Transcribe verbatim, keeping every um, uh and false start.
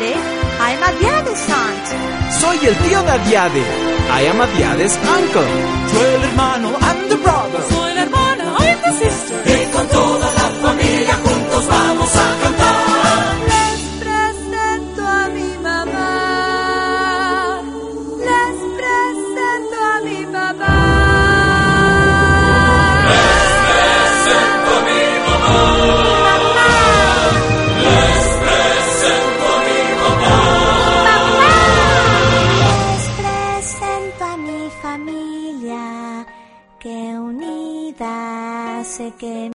Adiade. I'm Adiade's aunt. Soy el tío de Adiade. I am Adiade's uncle. Soy el hermano, I'm the brother. Soy la hermana, I'm the sister. Y con todo